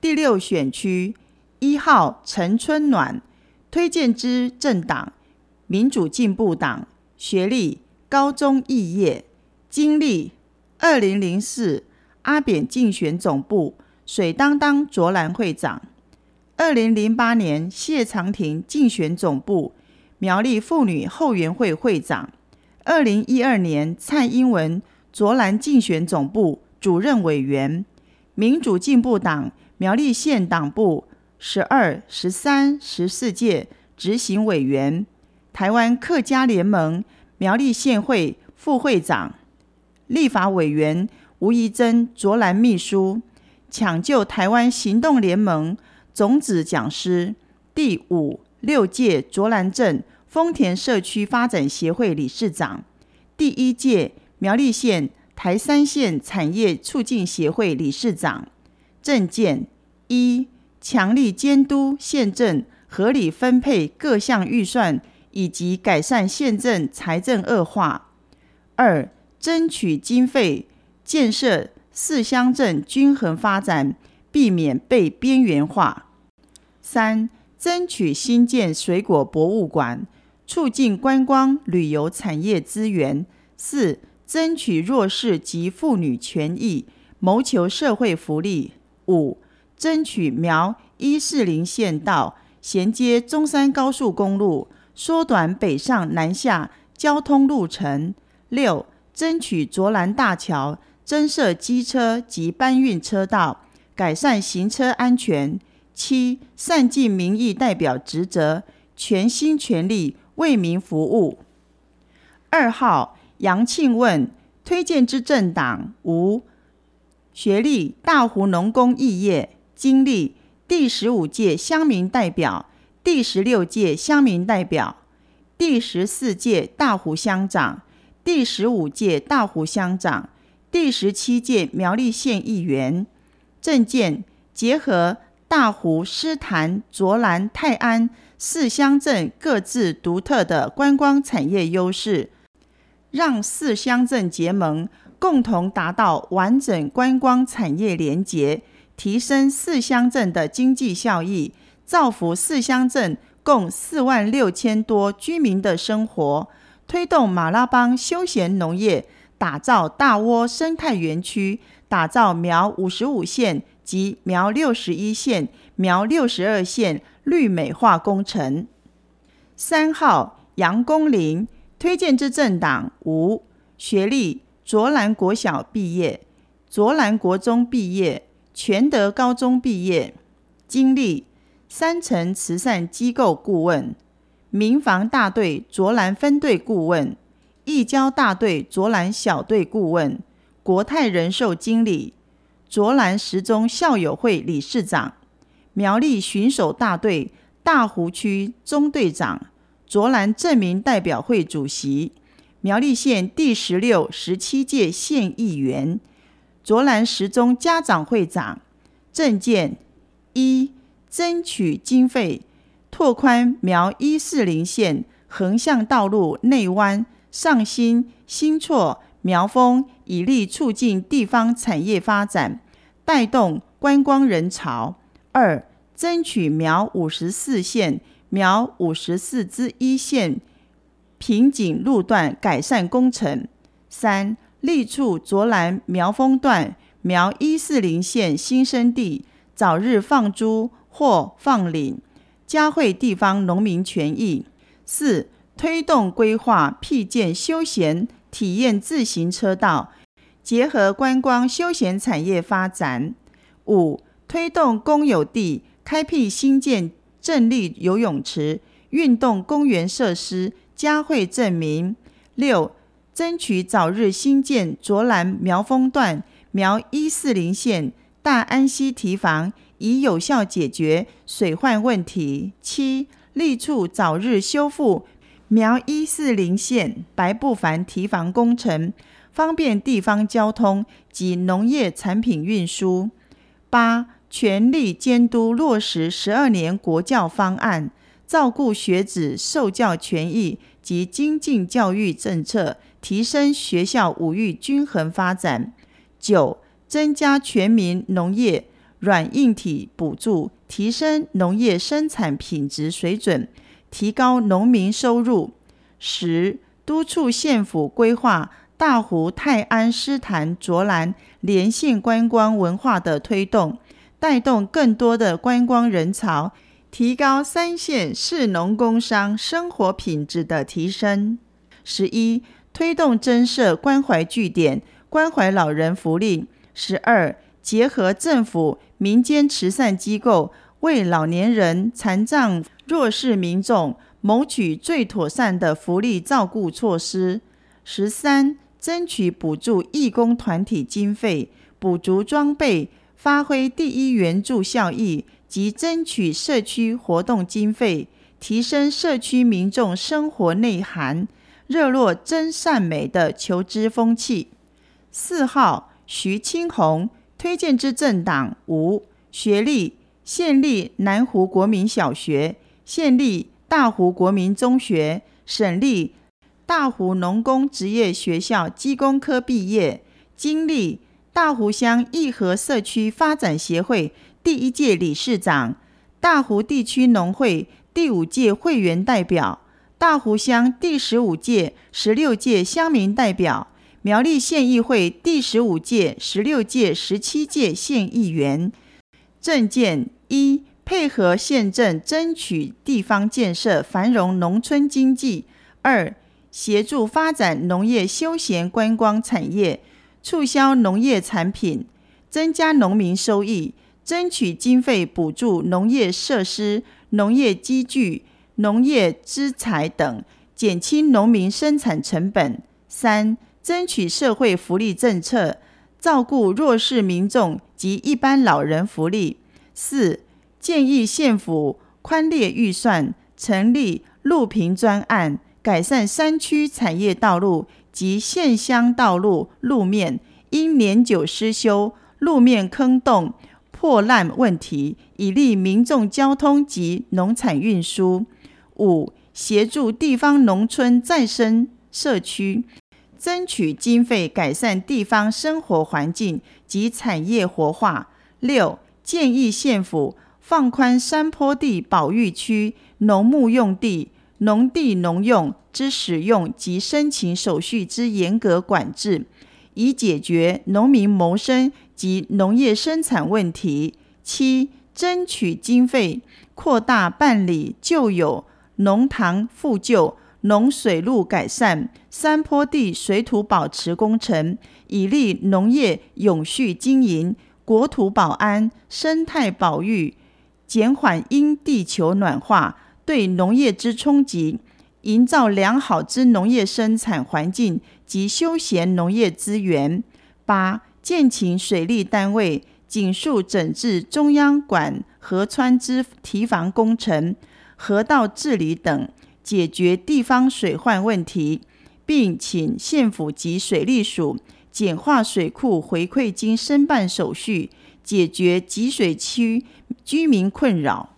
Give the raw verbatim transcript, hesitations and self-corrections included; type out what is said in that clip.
第六选区一号陈春暖，推荐之政党民主进步党，学历高中肄业，经历二零零四阿扁竞选总部水当当卓兰会长，二零零八年谢长廷竞选总部苗栗妇女后援会会长，二零一二年蔡英文卓兰竞选总部主任委员，民主进步党苗栗县党部十二、十三、十四届执行委员，台湾客家联盟苗栗县会副会长，立法委员吴怡珍卓兰秘书，抢救台湾行动联盟种子讲师，第五、六届卓兰镇丰田社区发展协会理事长，第一届苗栗县台三线产业促进协会理事长。政见一、强力监督县政合理分配各项预算以及改善县政财政恶化。二、争取经费建设四乡镇均衡发展，避免被边缘化。三、争取新建水果博物馆，促进观光旅游产业资源。四、争取弱势及妇女权益，谋求社会福利。五、争取苗一四零县道衔接中山高速公路，缩短北上南下交通路程。六、争取卓兰大桥增设机车及搬运车道，改善行车安全。七、善尽民意代表职责，全心全力为民服务。二号杨庆问，推荐之政党无，学历大湖农工肄业，经历第十五届乡民代表，第十六届乡民代表，第十四届大湖乡长，第十五届大湖乡长，第十七届苗栗县议员。政见结合大湖、狮潭、卓兰、泰安四乡镇各自独特的观光产业优势，让四乡镇结盟，共同达到完整观光产业连结，提升四乡镇的经济效益，造福四乡镇共四万六千多居民的生活，推动马拉邦休闲农业，打造大窝生态园区，打造苗五十五县及苗六十一县、苗六十二县绿美化工程。三号杨公麟，推荐之政党无，学历卓兰国小毕业，卓兰国中毕业，全德高中毕业，经历三城慈善机构顾问，民防大队卓兰分队顾问，义交大队卓兰小队顾问，国泰人寿经理，卓兰十中校友会理事长，苗栗巡守大队大湖区中队长，卓兰镇民代表会主席，苗栗县第十六、十七届县议员，卓兰十中家长会长。政见一、争取经费拓宽苗一四零线横向道路内湾、上新、新厝、苗丰，以利促进地方产业发展，带动观光人潮。二、争取苗五十四线、苗五十四之一线瓶颈路段改善工程。三、力促卓兰苗丰段苗一四零线新生地早日放诸或放领，嘉惠地方农民权益。四、推动规划辟建休闲体验自行车道，结合观光休闲产业发展。五、推动公有地开辟新建镇立游泳池、运动公园设施，嘉惠镇民。六、争取早日新建卓兰苗丰段苗一四零线大安溪堤防，以有效解决水患问题。七、力促早日修复苗一四零线白布凡堤防工程，方便地方交通及农业产品运输。八、全力监督落实十二年国教方案，照顾学子受教权益及精进教育政策，提升学校五育均衡发展。九、增加全民农业软硬体补助，提升农业生产品质水准，提高农民收入。十、督促县府规划大湖、泰安、狮潭、卓兰连线观光文化的推动，带动更多的观光人潮，提高三县市农工商生活品质的提升。十一、推动增设关怀据点，关怀老人福利。十二、结合政府、民间慈善机构，为老年人、残障、弱势民众谋取最妥善的福利照顾措施。十三、争取补助义工团体经费，补足装备，发挥第一援助效益，及争取社区活动经费，提升社区民众生活内涵，热络真善美的求知风气。四号，徐清宏，推荐之政党无学历，县立南湖国民小学，县立大湖国民中学，省立大湖农工职业学校机工科毕业，经历大湖乡义和社区发展协会第一届理事长，大湖地区农会第五届会员代表，大湖乡第十五届、十六届乡民代表，苗栗县议会第十五届、十六届、十七届县议员。政见一、配合县政争取地方建设繁荣农村经济。二、协助发展农业休闲观光产业，促销农业产品，增加农民收益，争取经费补助农业设施、农业机具、农业资材等，减轻农民生产成本。三、争取社会福利政策，照顾弱势民众及一般老人福利。四、建议县府宽列预算，成立路平专案，改善山区产业道路及县乡道路路面因年久失修、路面坑洞、破烂问题，以利民众交通及农产运输。五、协助地方农村再生社区，争取经费改善地方生活环境及产业活化。六、建议县府放宽山坡地保育区农牧用地、农地农用之使用及申请手续之严格管制，以解决农民谋生及农业生产问题。七、争取经费扩大办理旧有农塘复旧、农水路改善、山坡地水土保持工程，以利农业永续经营、国土保安、生态保育，减缓因地球暖化对农业之冲击，营造良好之农业生产环境及休闲农业资源。八、建请水利单位紧速整治中央管河川之堤防工程、河道治理等，解决地方水患问题，并请县府及水利署简化水库回馈金申办手续，解决集水区居民困扰。